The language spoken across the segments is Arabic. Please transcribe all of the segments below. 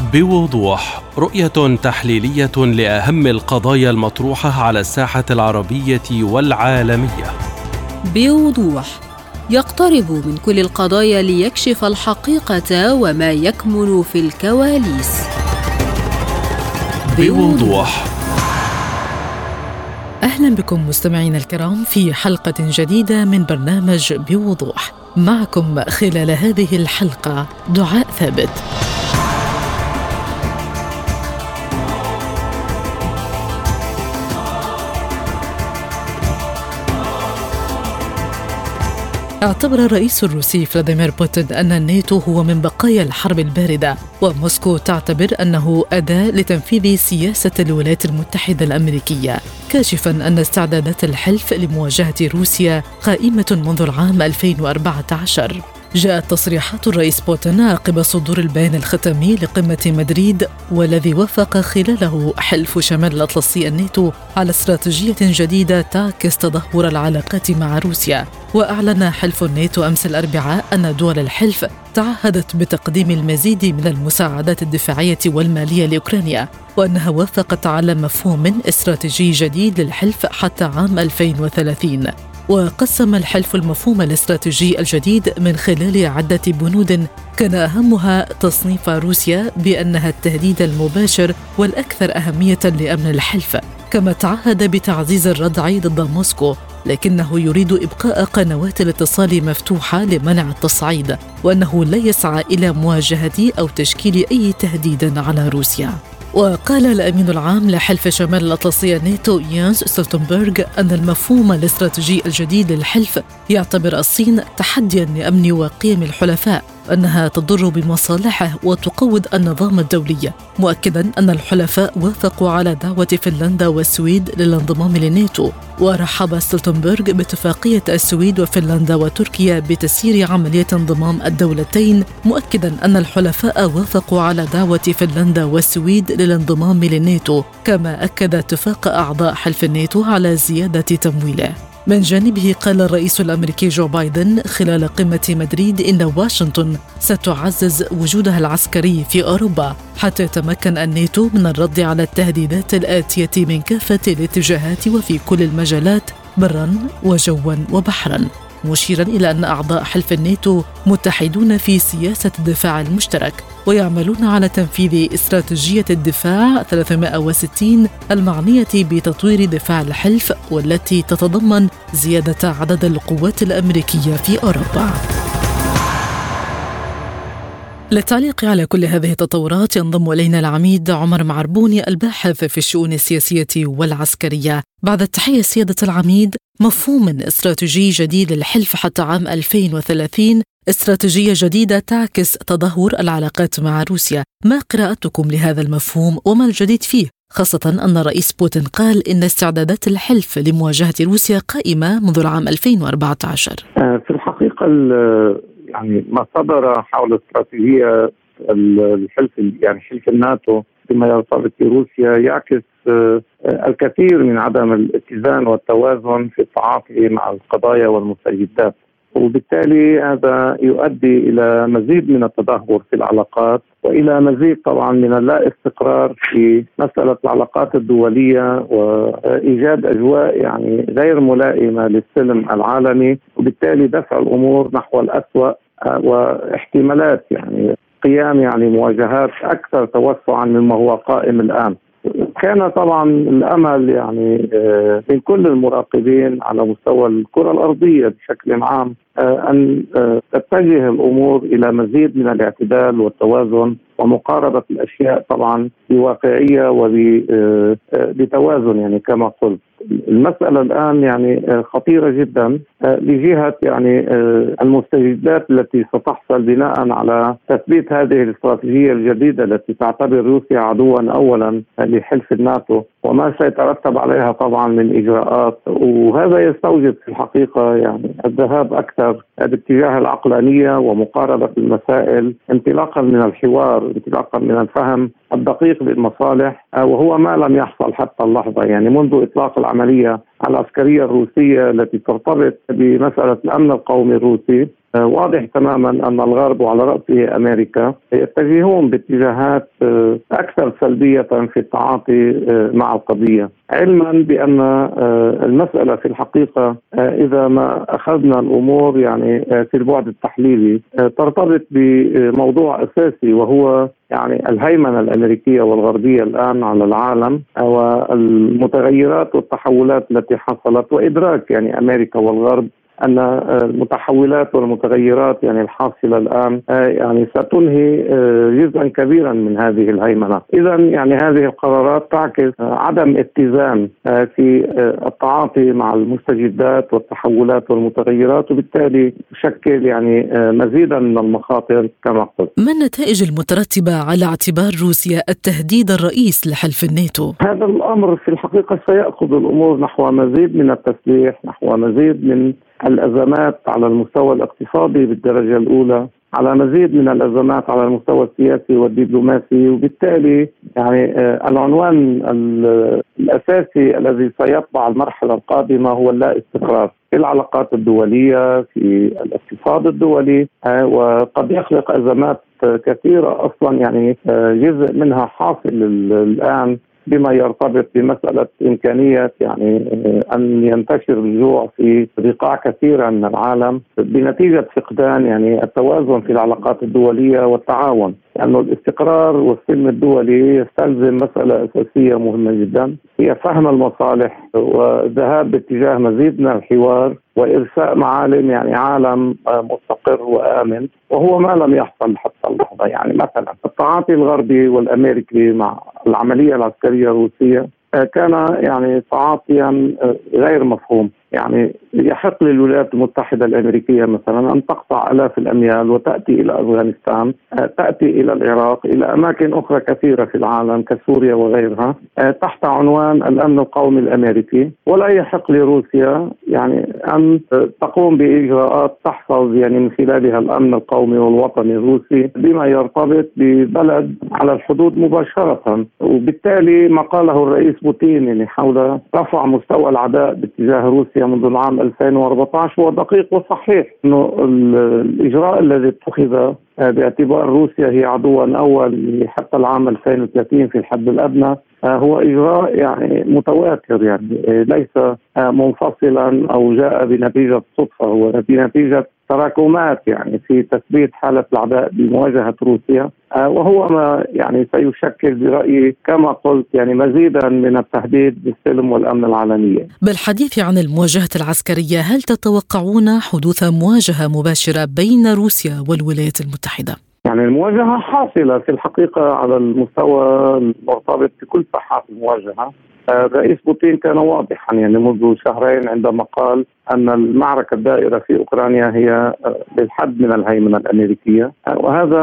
بوضوح، رؤية تحليلية لأهم القضايا المطروحة على الساحة العربية والعالمية. بوضوح، يقترب من كل القضايا ليكشف الحقيقة وما يكمن في الكواليس. بوضوح. أهلا بكم مستمعينا الكرام في حلقة جديدة من برنامج بوضوح. معكم خلال هذه الحلقة دعاء ثابت. اعتبر الرئيس الروسي فلاديمير بوتين أن الناتو هو من بقايا الحرب الباردة، وموسكو تعتبر أنه أداة لتنفيذ سياسة الولايات المتحدة الأمريكية، كاشفاً أن استعدادات الحلف لمواجهة روسيا قائمة منذ العام 2014. جاءت تصريحات الرئيس بوتين عقب صدور البيان الختامي لقمة مدريد، والذي وافق خلاله حلف شمال الأطلسي الناتو على استراتيجية جديدة تعكس تدهور العلاقات مع روسيا. وأعلن حلف الناتو أمس الأربعاء أن دول الحلف تعهدت بتقديم المزيد من المساعدات الدفاعية والمالية لأوكرانيا، وأنها وافقت على مفهوم استراتيجي جديد للحلف حتى عام 2030. وقسم الحلف المفهوم الاستراتيجي الجديد من خلال عدة بنود كان أهمها تصنيف روسيا بأنها التهديد المباشر والأكثر أهمية لأمن الحلف، كما تعهد بتعزيز الردع ضد موسكو، لكنه يريد إبقاء قنوات الاتصال مفتوحة لمنع التصعيد، وأنه لا يسعى إلى مواجهة أو تشكيل أي تهديد على روسيا. وقال الأمين العام لحلف شمال الأطلسي الناتو يانس ستولتنبرغ أن المفهوم الاستراتيجي الجديد للحلف يعتبر الصين تحدياً لأمن وقيم الحلفاء، أنها تضر بمصالحه وتقوض النظام الدولي، مؤكداً أن الحلفاء وافقوا على دعوة فنلندا والسويد للانضمام للناتو. ورحب ستولتنبرغ باتفاقية السويد وفنلندا وتركيا بتسيير عملية انضمام الدولتين، مؤكداً أن الحلفاء وافقوا على دعوة فنلندا والسويد للانضمام للناتو، كما أكد اتفاق أعضاء حلف الناتو على زيادة تمويله. من جانبه قال الرئيس الأمريكي جو بايدن خلال قمة مدريد إن واشنطن ستعزز وجودها العسكري في أوروبا حتى يتمكن الناتو من الرد على التهديدات الآتية من كافة الاتجاهات وفي كل المجالات برا وجوا وبحرا، مشيرا إلى أن أعضاء حلف الناتو متحدون في سياسة الدفاع المشترك، ويعملون على تنفيذ استراتيجية الدفاع 360 المعنية بتطوير دفاع الحلف، والتي تتضمن زيادة عدد القوات الأمريكية في أوروبا. للتعليق على كل هذه التطورات ينضم إلينا العميد عمر معربوني الباحث في الشؤون السياسية والعسكرية. بعد التحية سيادة العميد، مفهوم استراتيجي جديد للحلف حتى عام 2030، استراتيجية جديدة تعكس تدهور العلاقات مع روسيا، ما قراءتكم لهذا المفهوم وما الجديد فيه، خاصة أن الرئيس بوتين قال إن استعدادات الحلف لمواجهة روسيا قائمة منذ العام 2014؟ في الحقيقة يعني ما صدر حول استراتيجية الحلف، يعني حلف الناتو فيما يرتبط بروسيا، يعكس الكثير من عدم الاتزان والتوازن في التعاطي مع القضايا والمستجدات، وبالتالي هذا يؤدي إلى مزيد من التدهور في العلاقات، وإلى مزيد طبعا من اللا استقرار في مسألة العلاقات الدولية، وإيجاد أجواء يعني غير ملائمة للسلم العالمي، وبالتالي دفع الأمور نحو الأسوأ، واحتمالات يعني قيام يعني مواجهات أكثر توسعا مما هو قائم الآن. كان طبعا الأمل يعني من كل المراقبين على مستوى الكرة الأرضية بشكل عام أن تتجه الأمور إلى مزيد من الاعتدال والتوازن ومقاربة الأشياء طبعا بواقعية وبتوازن، يعني كما قلت. المسألة الآن يعني خطيرة جدا لجهة يعني المستجدات التي ستحصل بناء على تثبيت هذه الاستراتيجية الجديدة التي تعتبر روسيا عدوا أولا لحلف الناتو، وما سيترتب عليها طبعا من إجراءات، وهذا يستوجب في الحقيقة يعني الذهاب أكثر باتجاه العقلانية ومقاربة المسائل انطلاقا من الحوار، انطلاقا من الفهم الدقيق للمصالح، وهو ما لم يحصل حتى اللحظة. يعني منذ إطلاق العملية العسكرية الروسية التي ترتبط بمسألة الأمن القومي الروسي، واضح تماما أن الغرب وعلى رأسه أمريكا يتجهون باتجاهات أكثر سلبية في التعاطي مع القضية، علما بأن المسألة في الحقيقة إذا ما أخذنا الأمور يعني في البعد التحليلي ترتبط بموضوع أساسي، وهو يعني الهيمنة الأمريكية والغربية الآن على العالم والمتغيرات والتحولات التي حصلت، وإدراك يعني أمريكا والغرب أن المتحولات والمتغيرات يعني الحاصلة الآن يعني ستنهي جزءا كبيرا من هذه الهيمنة. إذا يعني هذه القرارات تعكس عدم اتزان في التعاطي مع المستجدات والتحولات والمتغيرات، وبالتالي تشكل يعني مزيدا من المخاطر كما قلت. ما النتائج المترتبة على اعتبار روسيا التهديد الرئيس لحلف الناتو؟ هذا الأمر في الحقيقة سيأخذ الأمور نحو مزيد من التسليح، نحو مزيد من الأزمات على المستوى الاقتصادي بالدرجة الأولى، على مزيد من الأزمات على المستوى السياسي والدبلوماسي، وبالتالي يعني العنوان الأساسي الذي سيطبع المرحلة القادمة هو اللا استقرار في العلاقات الدولية، في الاقتصاد الدولي، وقد يخلق أزمات كثيرة أصلا يعني جزء منها حاصل الآن بما يرتبط بمسألة إمكانية يعني أن ينتشر الجوع في بقاع كثيرة من العالم بنتيجة فقدان يعني التوازن في العلاقات الدولية والتعاون، لأنه الاستقرار والسلم الدولي يستلزم مسألة أساسية مهمة جدا، هي فهم المصالح والذهاب باتجاه مزيد من الحوار وإرساء معالم يعني عالم مستقر وآمن، وهو ما لم يحصل حتى اللحظة. يعني مثلا التعاطي الغربي والأمريكي مع العملية العسكرية الروسية كان يعني تعاطيا غير مفهوم. يعني يحق للولايات المتحدة الأمريكية مثلا أن تقطع آلاف الأميال وتأتي إلى أفغانستان، تأتي إلى العراق، إلى أماكن أخرى كثيرة في العالم كسوريا وغيرها تحت عنوان الأمن القومي الأمريكي، ولا يحق لروسيا يعني أن تقوم بإجراءات تحفظ يعني من خلالها الأمن القومي والوطني الروسي بما يرتبط ببلد على الحدود مباشرة. وبالتالي ما قاله الرئيس بوتين يعني حول رفع مستوى العداء باتجاه روسيا منذ العام 2014 هو دقيق وصحيح، انه الاجراء الذي اتخذ باعتبار روسيا هي عدوا اول حتى العام 2030 في الحد الادنى هو اجراء يعني متواتر، يعني ليس منفصلا او جاء بنتيجه صدفه، هو بنتيجه تراكمات يعني في تثبيت حالة العداء بمواجهة روسيا، وهو ما يعني سيشكل برأيي كما قلت يعني مزيدا من التهديد بالسلم والأمن العالمية. بالحديث عن المواجهة العسكرية، هل تتوقعون حدوث مواجهة مباشرة بين روسيا والولايات المتحدة؟ يعني المواجهة حاصلة في الحقيقة على المستوى المرتبط بكل ساحات المواجهة. الرئيس بوتين كان واضحا يعني منذ شهرين عندما قال أن المعركة الدائرة في أوكرانيا هي بالحد من الهيمنة الأمريكية، وهذا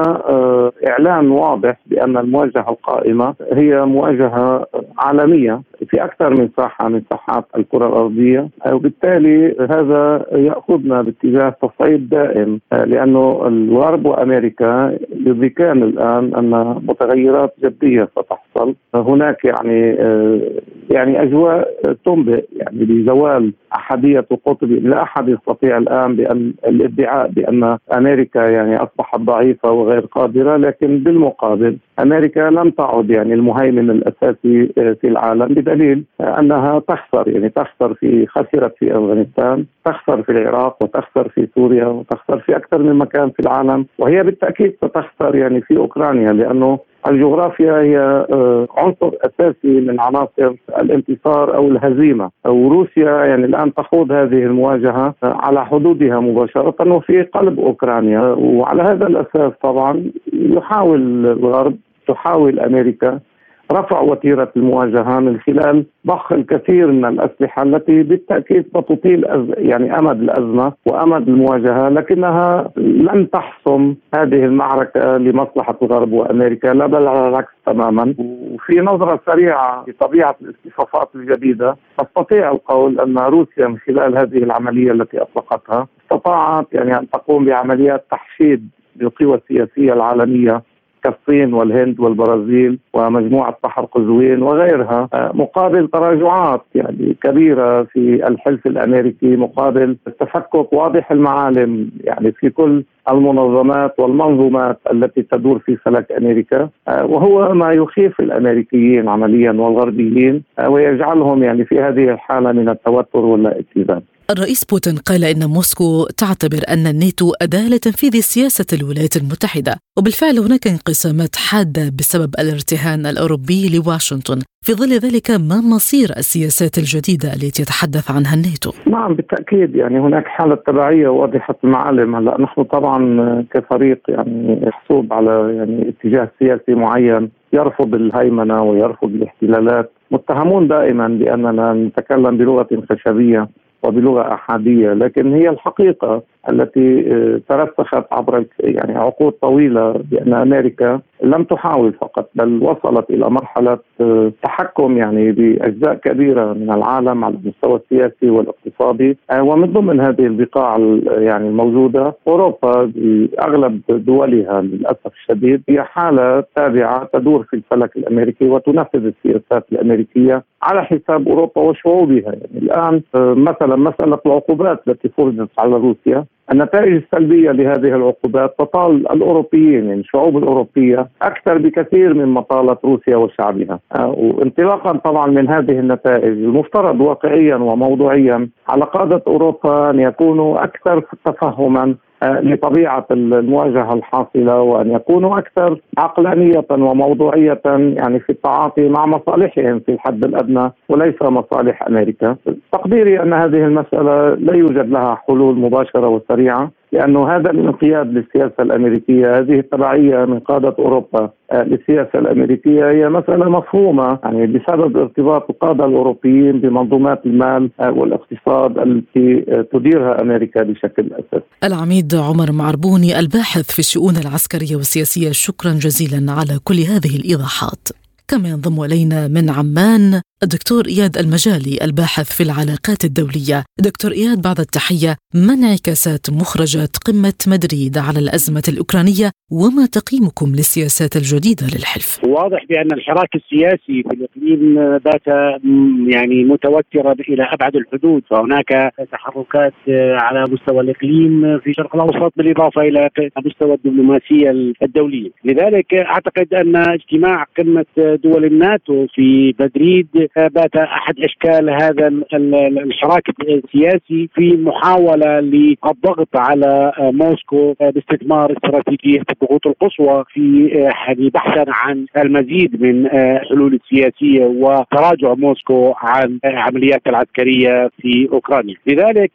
إعلان واضح بأن المواجهة القائمة هي مواجهة عالمية في أكثر من ساحة من ساحات الكرة الأرضية، وبالتالي هذا يأخذنا باتجاه تصعيد دائم، لأنه الغرب وأمريكا يدركان الآن أن متغيرات جدية ستحصل. هناك يعني أجواء تنبئ يعني بزوال أحدية القطب. لا أحد يستطيع الآن بأن الادعاء بأن أمريكا يعني أصبحت ضعيفة وغير قادرة، لكن بالمقابل أمريكا لم تعد يعني المهيمن الأساسي في العالم، بدليل أنها خسرت في أفغانستان، تخسر في العراق، وتخسر في سوريا، وتخسر في أكثر من مكان في العالم، وهي بالتأكيد ستخسر يعني في أوكرانيا، لأنه الجغرافيا هي عنصر أساسي من عناصر الانتصار أو الهزيمة. وروسيا يعني الآن تخوض هذه المواجهة على حدودها مباشرة وفي قلب أوكرانيا، وعلى هذا الأساس طبعا تحاول أمريكا رفع وتيرة المواجهة من خلال ضخ الكثير من الأسلحة التي بالتأكيد ستطيل يعني أمد الأزمة وأمد المواجهة، لكنها لن تحسم هذه المعركة لمصلحة الغرب وأمريكا، لا بل على العكس تماما. وفي نظرة سريعة لطبيعة الاصطفافات الجديدة نستطيع القول أن روسيا من خلال هذه العملية التي أطلقتها استطاعت يعني أن تقوم بعمليات تحشيد للقوى السياسية العالمية كالصين والهند والبرازيل ومجموعة بحر قزوين وغيرها، مقابل تراجعات يعني كبيرة في الحلف الأمريكي، مقابل تفكك واضح المعالم يعني في كل المنظمات والمنظومات التي تدور في فلك أمريكا، وهو ما يخيف الأمريكيين عمليا والغربيين ويجعلهم يعني في هذه الحالة من التوتر والاتزان. الرئيس بوتين قال إن موسكو تعتبر أن الناتو أداة لتنفيذ سياسة الولايات المتحدة، وبالفعل هناك انقسامات حادة بسبب الارتهان الأوروبي لواشنطن. في ظل ذلك ما مصير السياسات الجديدة التي يتحدث عنها الناتو؟ نعم بالتأكيد، يعني هناك حالة تبعية واضحة المعالم. هلا نحن طبعا كفريق يعني محسوب على يعني اتجاه سياسي معين يرفض الهيمنة ويرفض الاحتلالات، متهمون دائما بأننا نتكلم بلغة خشبية وبلغة أحادية، لكن هي الحقيقة التي ترسخت عبر يعني عقود طويلة بأن أمريكا لم تحاول فقط بل وصلت إلى مرحلة تحكم يعني بأجزاء كبيرة من العالم على المستوى السياسي والاقتصادي، ومن ضمن هذه البقاع يعني الموجودة أوروبا بأغلب دولها للأسف الشديد هي حالة تابعة تدور في الفلك الأمريكي وتنفذ السياسات الأمريكية على حساب أوروبا وشعوبها. يعني الآن مثلا مسألة العقوبات التي فرضت على روسيا، النتائج السلبية لهذه العقوبات تطال الأوروبيين، يعني الشعوب الأوروبية أكثر بكثير من مطالة روسيا وشعبها. وانطلاقا طبعا من هذه النتائج المفترض واقعيا وموضوعيا على قادة أوروبا أن يكونوا أكثر تفهما لطبيعة المواجهة الحاصلة، وأن يكونوا أكثر عقلانية وموضوعية يعني في التعاطي مع مصالحهم في الحد الأدنى وليس مصالح أمريكا. تقديري أن هذه المسألة لا يوجد لها حلول مباشرة وسريعة، لأنه هذا الانقياد للسياسة الأمريكية، هذه التبعية من قادة أوروبا للسياسة الأمريكية هي مسألة مفهومة يعني بسبب ارتباط القادة الأوروبيين بمنظومات المال والاقتصاد التي تديرها أمريكا بشكل أساسي. العميد عمر معربوني الباحث في الشؤون العسكرية والسياسية، شكرا جزيلا على كل هذه الإيضاحات. كما ينضم إلينا من عمان الدكتور إياد المجالي الباحث في العلاقات الدولية. دكتور إياد، بعد التحية، ما انعكاسات مخرجات قمة مدريد على الأزمة الأوكرانية وما تقييمكم للسياسات الجديدة للحلف؟ واضح بأن الحراك السياسي في الإقليم بات يعني متوترا إلى أبعد الحدود، فهناك تحركات على مستوى الإقليم في الشرق الأوسط بالإضافة إلى مستوى الدبلوماسية الدولية. لذلك أعتقد أن اجتماع قمة دول الناتو في مدريد بات أحد أشكال هذا الحراك السياسي في محاولة للضغط على موسكو باستثمار استراتيجية الضغوط القصوى في بحثا عن المزيد من حلول سياسية وتراجع موسكو عن عمليات العسكرية في أوكرانيا. لذلك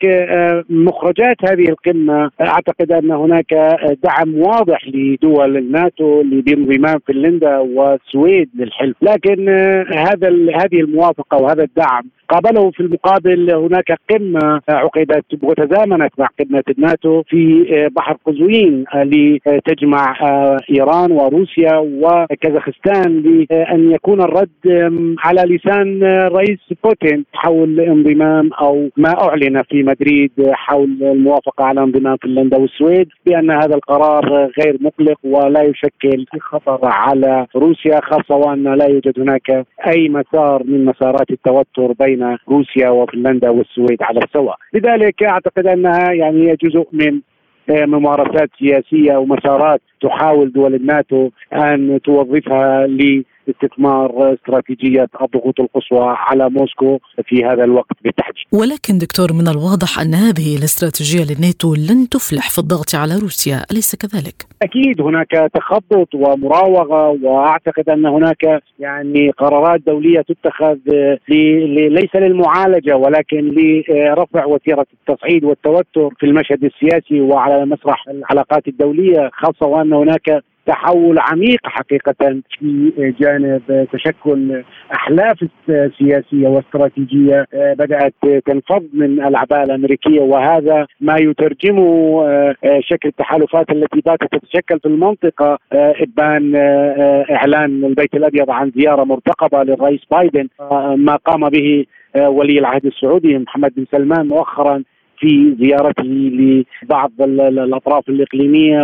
مخرجات هذه القمة أعتقد أن هناك دعم واضح لدول الناتو بانضمام فنلندا والسويد للحلف، لكن هذه الموافقة وهذا الدعم قابله في المقابل هناك قمة عقدت وتزامنت مع قمة الناتو في بحر قزوين لتجمع إيران وروسيا وكازاخستان لأن يكون الرد على لسان الرئيس بوتين حول انضمام أو ما أعلن في مدريد حول الموافقة على انضمام فنلندا والسويد، بأن هذا القرار غير مقلق ولا يشكل خطر على روسيا، خاصة وأن لا يوجد هناك أي مسار من مسارات التوتر بين روسيا وفنلندا والسويد على السواء. لذلك أعتقد أنها يعني جزء من ممارسات سياسية ومسارات تحاول دول الناتو أن توظفها لاستثمار استراتيجية الضغوط القصوى على موسكو في هذا الوقت بالتحديد. ولكن دكتور، من الواضح أن هذه الاستراتيجية للناتو لن تفلح في الضغط على روسيا، أليس كذلك؟ أكيد هناك تخبط ومراوغة، وأعتقد أن هناك يعني قرارات دولية تتخذ ليس للمعالجة ولكن لرفع وتيرة التصعيد والتوتر في المشهد السياسي وعلى مسرح العلاقات الدولية، خاصة وأن هناك تحول عميق حقيقة في جانب تشكل أحلاف سياسية واستراتيجية بدأت تنفض من الأعباء الأمريكية، وهذا ما يترجمه شكل التحالفات التي باتت تتشكل في المنطقة. إبان إعلان البيت الأبيض عن زيارة مرتقبة للرئيس بايدن، ما قام به ولي العهد السعودي محمد بن سلمان مؤخرا في زيارته لبعض الأطراف الإقليمية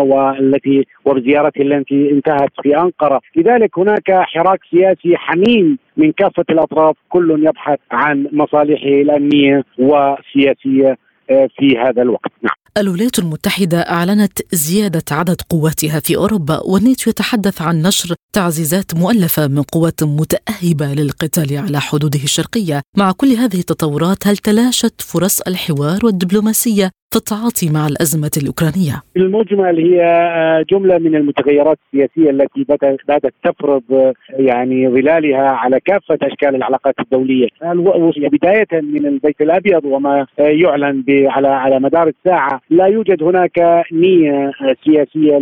وزيارته التي انتهت في أنقرة. لذلك هناك حراك سياسي حميم من كافة الأطراف، كل يبحث عن مصالحه الأمنية والسياسية في هذا الوقت. نعم. الولايات المتحدة أعلنت زيادة عدد قواتها في أوروبا، والناتو يتحدث عن نشر تعزيزات مؤلفة من قوات متأهبة للقتال على حدوده الشرقية. مع كل هذه التطورات، هل تلاشت فرص الحوار والدبلوماسية في التعاطي مع الأزمة الأوكرانية؟ المجمل هي جملة من المتغيرات السياسية التي بدأت تفرض يعني ظلالها على كافة أشكال العلاقات الدولية، بداية من البيت الأبيض وما يعلن على مدار الساعة. لا يوجد هناك نية سياسية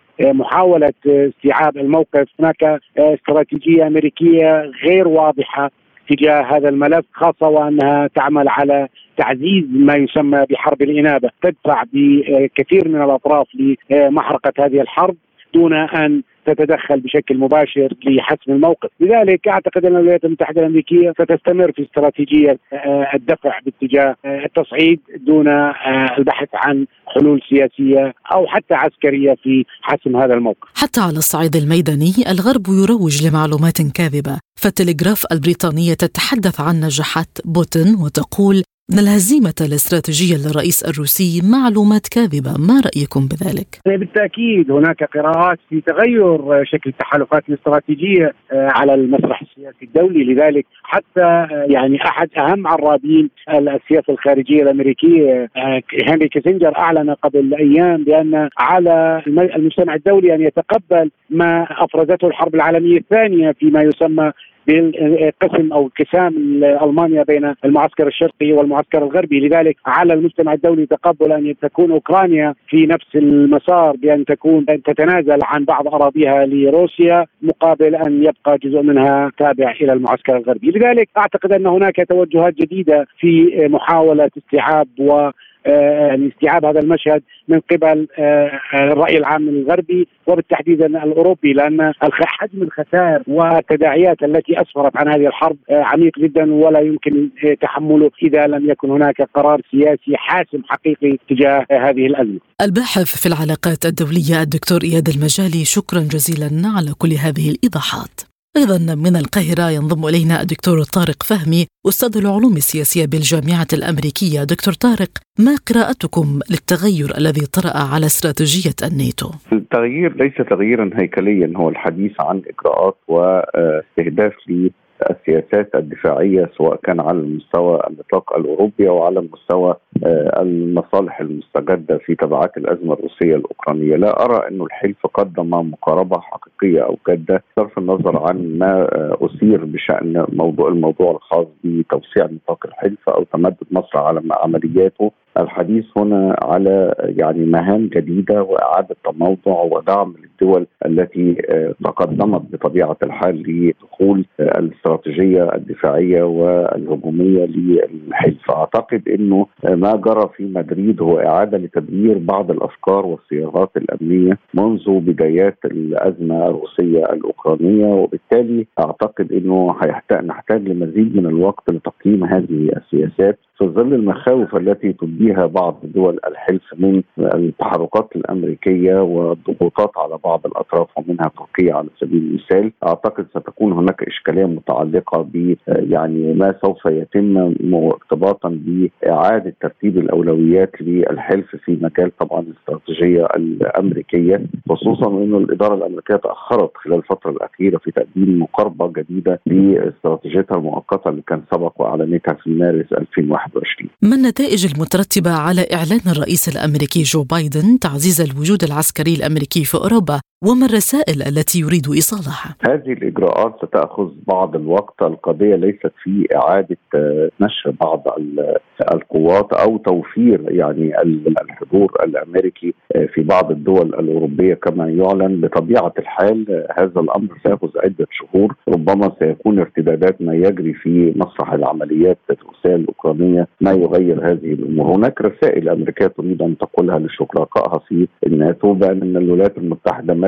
لمحاولة استيعاب الموقف. هناك استراتيجية أمريكية غير واضحة تجاه هذا الملف، خاصة وأنها تعمل على تعزيز ما يسمى بحرب الإنابة، تدفع بكثير من الأطراف لمحرقة هذه الحرب دون أن تتدخل بشكل مباشر لحسم الموقف. لذلك أعتقد أن الولايات المتحدة الأمريكية ستستمر في استراتيجية الدفع باتجاه التصعيد دون البحث عن حلول سياسية أو حتى عسكرية في حسم هذا الموقف. حتى على الصعيد الميداني، الغرب يروج لمعلومات كاذبة، فالتلغراف البريطانية تتحدث عن نجاحات بوتين وتقول أن الهزيمة الاستراتيجية للرئيس الروسي معلومات كاذبة. ما رأيكم بذلك؟ بالتأكيد هناك قراءات في تغير شكل التحالفات الاستراتيجية على المسرح السياسي الدولي. لذلك حتى يعني أحد أهم عرابين السياسة الخارجية الأمريكية هنري كيسنجر أعلن قبل أيام بأن على المجتمع الدولي أن يتقبل ما أفرزته الحرب العالمية الثانية فيما يسمى بالقسم أو انقسام ألمانيا بين المعسكر الشرقي والمعسكر الغربي. لذلك على المجتمع الدولي تقبل أن تكون أوكرانيا في نفس المسار، بأن تتنازل عن بعض أراضيها لروسيا مقابل أن يبقى جزء منها تابع إلى المعسكر الغربي. لذلك أعتقد أن هناك توجهات جديدة في محاولة استيعاب استيعاب هذا المشهد من قبل الرأي العام الغربي وبالتحديد الأوروبي، لأن حجم الخسائر والتداعيات التي أسفرت عن هذه الحرب عميق جدا ولا يمكن تحمله إذا لم يكن هناك قرار سياسي حاسم حقيقي تجاه هذه الأزمة. الباحث في العلاقات الدولية الدكتور إياد المجالي، شكرا جزيلا على كل هذه الإيضاحات. أيضا من القاهرة ينضم إلينا الدكتور طارق فهمي، أستاذ العلوم السياسية بالجامعة الأمريكية. دكتور طارق، ما قراءتكم للتغير الذي طرأ على استراتيجية الناتو؟ التغيير ليس تغييرا هيكليا، هو الحديث عن إجراءات واستهداف السياسات الدفاعية سواء كان على المستوى النطاق الأوروبي أو على المستوى المصالح المستجدة في تبعات الأزمة الروسية الأوكرانية. لا أرى أن الحلف قدم مقاربة حقيقية أو جادة صرف النظر عن ما أثير بشأن الموضوع الخاص بتوسيع نطاق الحلف أو تمدد مصر على عملياته. الحديث هنا على يعني مهام جديدة وإعادة تموضع ودعم للدول التي تقدمت بطبيعة الحال لدخول الاستراتيجية الدفاعية والهجومية للحلف. أعتقد أنه ما جرى في مدريد هو إعادة لتدوير بعض الأفكار والصياغات الأمنية منذ بدايات الأزمة الروسية الأوكرانية، وبالتالي أعتقد أنه نحتاج لمزيد من الوقت لتقييم هذه السياسات في ظل المخاوف التي تبديها بعض دول الحلف من التحركات الأمريكية والضغوطات على بعض الأطراف ومنها تركيا على سبيل المثال. أعتقد ستكون هناك إشكالية متعلقة ب يعني ما سوف يتم ارتباطا بإعادة ترتيب الأولويات للحلف في مجال طبعا الاستراتيجية الأمريكية، خصوصا أن الإدارة الأمريكية تأخرت خلال الفترة الأخيرة في تقديم مقاربة جديدة لاستراتيجيتها المؤقتة اللي كان سبق وأعلنتها في مارس 2021. ما النتائج المترتبة على إعلان الرئيس الأمريكي جو بايدن تعزيز الوجود العسكري الأمريكي في أوروبا، وما الرسائل التي يريد إيصالها؟ هذه الإجراءات ستأخذ بعض الوقت. القضية ليست في إعادة نشر بعض القوات أو توفير يعني الحضور الأمريكي في بعض الدول الأوروبية كما يعلن. بطبيعة الحال هذا الأمر سيأخذ عدة شهور، ربما سيكون ارتدادات ما يجري في مسرح العمليات الروسية الأوكرانية ما يغير هذه الأمور. هناك رسائل أمريكية تريد أن تقولها لشركائها في الناتو بأن الولايات المتحدة ما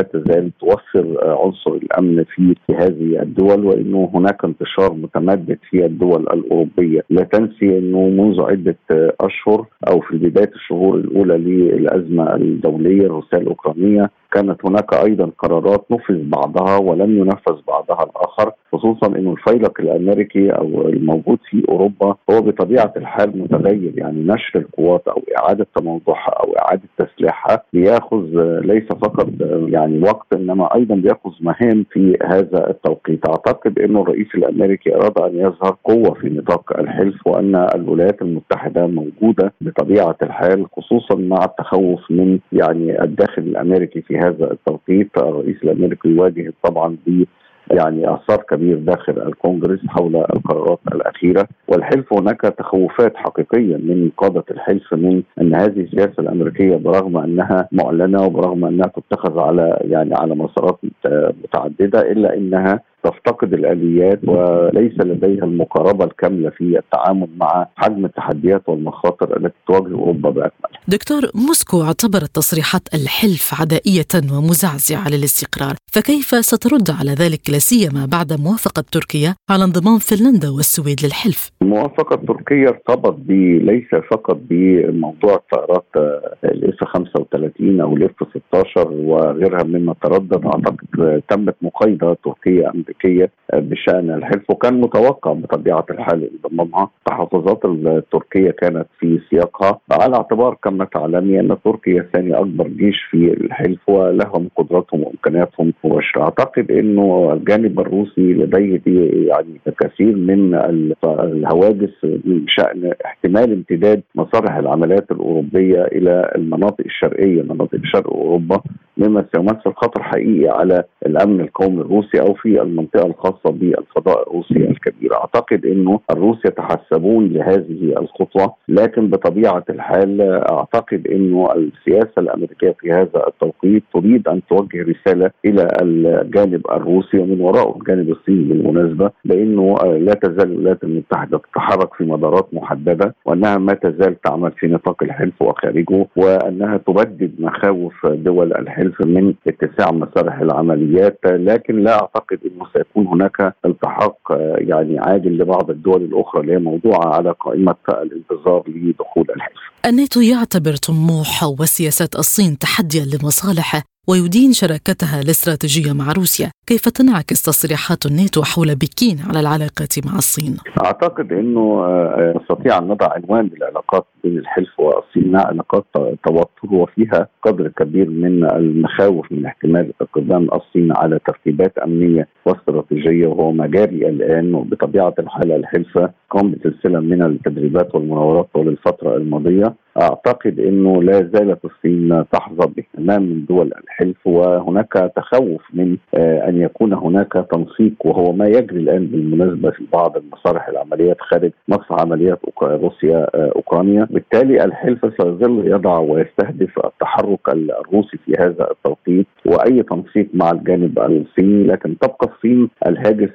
تزال توفر عنصر الأمن في هذه الدول، وأنه هناك انتشار متمدد في الدول الأوروبية. لا تنسي أنه منذ عدة أشهر أو في بداية الشهور الأولى للأزمة الدولية الروسية الأوكرانية كانت هناك أيضا قرارات نفذ بعضها ولم ينفذ بعضها الآخر، خصوصا أن الفيلق الأمريكي أو الموجود في أوروبا هو بطبيعة الحال متغير. يعني نشر القوات أو إعادة تموضعها أو إعادة تسليحها بيأخذ ليس فقط يعني وقت، إنما أيضا بيأخذ مهام في هذا التوقيت. أعتقد أن الرئيس الأمريكي أراد أن يظهر قوة في نطاق الحلف، وأن الولايات المتحدة موجودة بطبيعة الحال، خصوصا مع التخوف من يعني الداخل الأمريكي في هذا التوقيت. الرئيس الأمريكي يواجه طبعا يعني أثار كبير داخل الكونغرس حول القرارات الأخيرة، والحلف هناك تخوفات حقيقية من قادة الحلف من أن هذه السياسة الأمريكية برغم أنها معلنة وبرغم أنها تتخذ على مسارات متعددة، إلا أنها تفتقد الآليات وليس لديها المقاربة الكاملة في التعامل مع حجم التحديات والمخاطر التي تواجه أوروبا بأكملها. دكتور، موسكو اعتبرت تصريحات الحلف عدائية ومزعزعة للاستقرار، فكيف سترد على ذلك لا سيما بعد موافقة تركيا على انضمام فنلندا والسويد للحلف؟ موافقة تركيا ارتبط ليس فقط بموضوع الطائرات الاف 35 أو الاف 16 وغيرها مما تردد. أعتقد تمت مقايضة تركيا أمريكية بشأن الحلف، وكان متوقع بطبيعة الحال انضمامها. التحفظات التركية كانت في سياقها على اعتبار كما تعلمي أن تركيا ثاني أكبر جيش في الحلف ولهم قدراتهم وإمكانياتهم مباشرة. أعتقد أنه الجانب الروسي لديه يعني كثير من الهواجس بشأن احتمال امتداد مصالح العمليات الأوروبية إلى المناطق الشرقية، مناطق شرق أوروبا، مما سيمثل خطر حقيقي على الأمن القومي الروسي أو في المنطقة الخاصة بالفضاء الروسي الكبير. أعتقد أنه الروس يتحسبون لهذه الخطوة، لكن بطبيعة الحال أعتقد أنه السياسة الأمريكية في هذا التوقيت تريد أن توجه رسالة إلى الجانب الروسي ومن وراءه الجانب الصيني بالمناسبة، بأنه لا تزال الولايات المتحدة تتحرك في مدارات محددة، وأنها ما تزال تعمل في نطاق الحلف وخارجه، وأنها تبدد مخاوف دول الحلف من اتساع مسارح العمليات. لكن لا أعتقد أنه سيكون هناك التحاق يعني عاجل لبعض الدول الأخرى اللي هي موضوعة على قائمة الانتظار لدخول الحلف. الناتو يعتبر طموح وسياسات الصين تحديا لمصالحه ويدين شراكتها الاستراتيجية مع روسيا. كيف تنعكس تصريحات الناتو حول بكين على العلاقات مع الصين؟ أعتقد أنه نستطيع أن نضع عنوان للعلاقات بين الحلف والصين علاقات توتر وفيها قدر كبير من المخاوف من احتمال اقدام الصين على ترتيبات أمنية واستراتيجية، وهو ما جاري الآن. وبطبيعة الحال الحلف قام بسلسلة من التدريبات والمناورات طول الفترة الماضية. أعتقد أنه لا زالت الصين تحظى باهتمام من دول الحلف، وهناك تخوف من أن يكون هناك تنسيق، وهو ما يجري الآن بالمناسبة في بعض المصالح العمليات خارج مصر عمليات روسيا أوكرانيا. بالتالي الحلف سيظل يضع ويستهدف التحرك الروسي في هذا التوقيت وأي تنسيق مع الجانب الصيني، لكن تبقى الصين الهاجس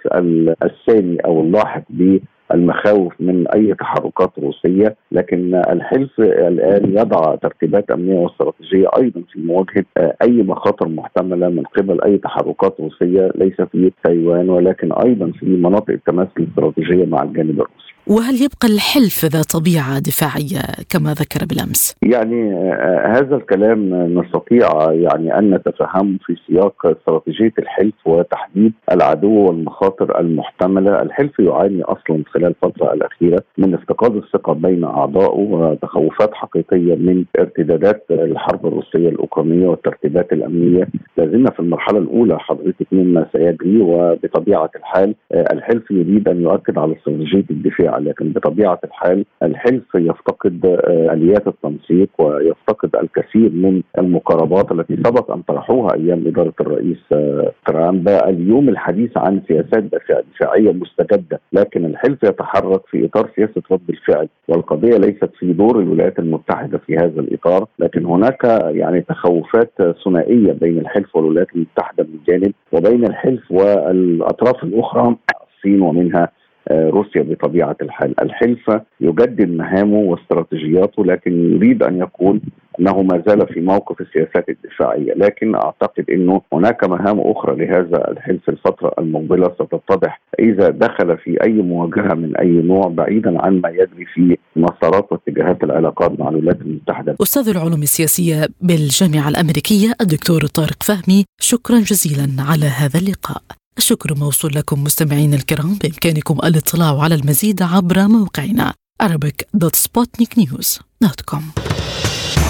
الثاني أو اللاحق المخاوف من أي تحركات روسية. لكن الحلف الآن يضع ترتيبات أمنية واستراتيجية أيضا في مواجهة أي مخاطر محتملة من قبل أي تحركات روسية، ليس في تايوان ولكن أيضا في مناطق التماس الاستراتيجية مع الجانب الروسي. وهل يبقى الحلف ذا طبيعة دفاعية كما ذكر بالأمس؟ يعني هذا الكلام نستطيع يعني أن نتفهم في سياق استراتيجية الحلف وتحديد العدو والمخاطر المحتملة. الحلف يعاني أصلا خلال الفترة الأخيرة من افتقاد الثقة بين أعضائه وتخوفات حقيقية من ارتدادات الحرب الروسية الأوكرانية والترتيبات الأمنية. لازلنا في المرحلة الأولى حضرتك مما سيجري، وبطبيعة الحال الحلف يريد أن يؤكد على استراتيجية الدفاع، لكن بطبيعة الحال الحلف يفتقد آليات التنسيق ويفتقد الكثير من المقاربات التي سبق أن طرحوها أيام إدارة الرئيس ترامب. اليوم الحديث عن سياسات دفاعية مستجدة، لكن الحلف يتحرك في إطار سياسة رد الفعل، والقضية ليست في دور الولايات المتحدة في هذا الإطار، لكن هناك يعني تخوفات ثنائية بين الحلف والولايات المتحدة من جانب، وبين الحلف والأطراف الأخرى الصين ومنها روسيا بطبيعة الحال. الحلف يجدد مهامه واستراتيجياته، لكن يريد أن يقول أنه ما زال في موقف السياسات الدفاعية، لكن أعتقد أنه هناك مهام أخرى لهذا الحلف الفترة المقبلة ستتضح إذا دخل في أي مواجهة من أي نوع، بعيدا عن ما يجري في مسارات واتجاهات العلاقات مع الولايات المتحدة. أستاذ العلوم السياسية بالجامعة الأمريكية الدكتور طارق فهمي، شكرا جزيلا على هذا اللقاء. الشكر موصول لكم مستمعين الكرام، بإمكانكم الاطلاع على المزيد عبر موقعنا arabic.sputniknews.com.